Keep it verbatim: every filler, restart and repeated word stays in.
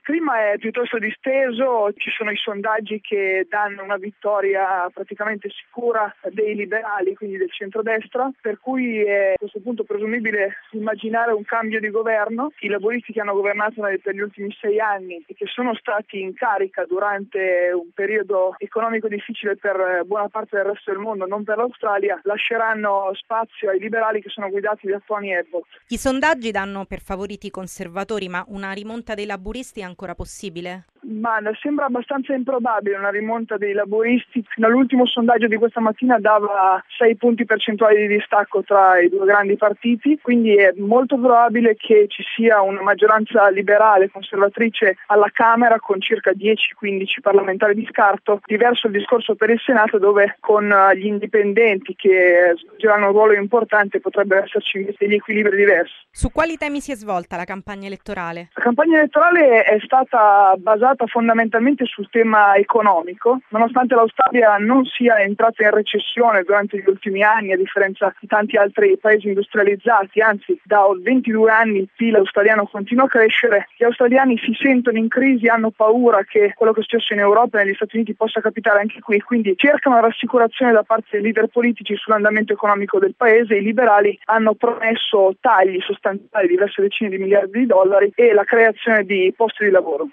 clima è piuttosto disteso, ci sono i sondaggi che danno una vittoria praticamente sicura dei liberali, quindi del centrodestra, per cui è a questo punto presumibile immaginare un cambio di governo. I laburisti che hanno governato per gli ultimi sei anni e che sono stati in carica durante un periodo economico difficile per buona parte del resto del mondo, non per l'Australia, lasceranno spazio ai liberali che sono guidati da Tony Abbott. I sondaggi danno per favoriti i conservatori, ma una rimonta dei laburisti è ancora possibile? Ma sembra abbastanza improbabile una rimonta dei laburisti. Fino all'ultimo sondaggio di questa mattina dava sei punti percentuali di distacco tra i due grandi partiti, quindi è molto probabile che ci sia una maggioranza liberale conservatrice alla Camera con circa dieci quindici parlamentari di scarto, diverso il discorso per il Senato, dove con gli indipendenti che svolgeranno un ruolo importante potrebbero esserci degli equilibri diversi. Su quali temi si è svolta la campagna elettorale? La campagna elettorale è stata basata fondamentalmente sul tema economico, nonostante l'Australia non sia entrata in recessione durante gli ultimi anni, a differenza di tanti altri paesi industrializzati, anzi da ventidue anni il P I L australiano continua a crescere, gli australiani si sentono in crisi, hanno paura che quello che è successo in Europa e negli Stati Uniti possa capitare anche qui, quindi cercano rassicurazione da parte dei leader politici sull'andamento economico del paese. I liberali hanno promesso tagli sostanziali di diverse decine di miliardi di dollari e la creazione di posti di lavoro.